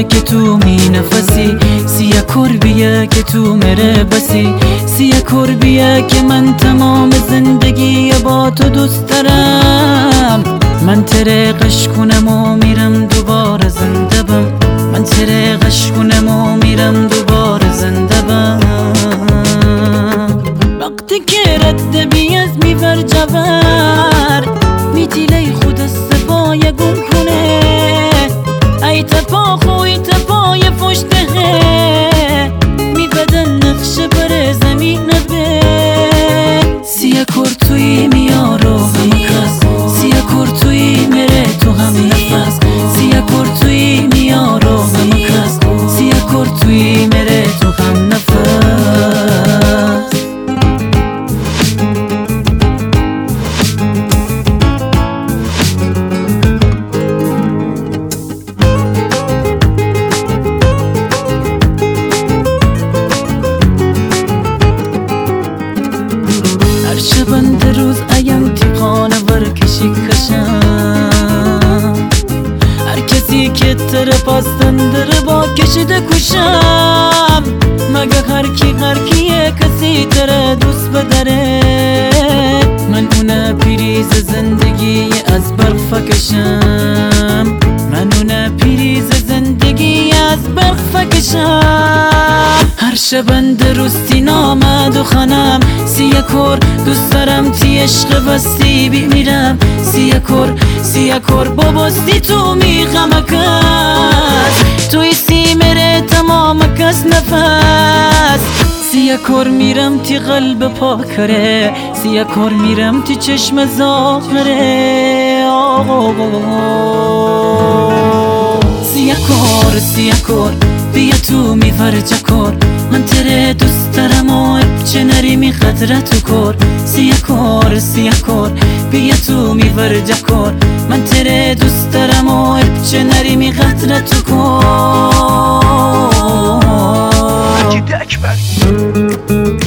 که تو می نفسی، سیه کربیه که تو مره بسی، سیه کربیه که من تمام زندگی با تو دوست دارم. من ترقش کنم و میرم دوباره زنده بم، من ترقش کنم و میرم دوباره زنده بم. وقتی که رد بیز میبر جبر، میتیلی خود سپای گم کنه، ای تپا خوی تپای فشته میبدن نقش بر زمین به. سیه کر توی میارو هم کس، سیه کر توی مره تو هم نفس، سیه کر توی میارو هم کس، سیه کر توی مره تو هم نفس. شبند روز ایم تیقانه ورکشی کشم، هر کسی که تر پاستندر با کشیده کشم. مگه هر کیه کسی تر دوست بداره، من اونه پیریز زندگی از برق فکشم، من اونه پیریز زندگی از برق فکشم. هر شبند روستی نامد و خانم، سیه کر دوست دارم تی عشق بستی بیمیرم. سیه کر باباستی تو میخم کس، توی سی مره تمام کس نفس. سیه کر میرم تی قلب پاکره، سیه کر میرم تی چشم زاخره. سیه کر بیا تو میورجه کر، من تره دوست دارم و چه نری می خطره تو کر. سیه کر بیا تو میورجه کر، من تره دوست دارم و چه نری می خطره تو کر.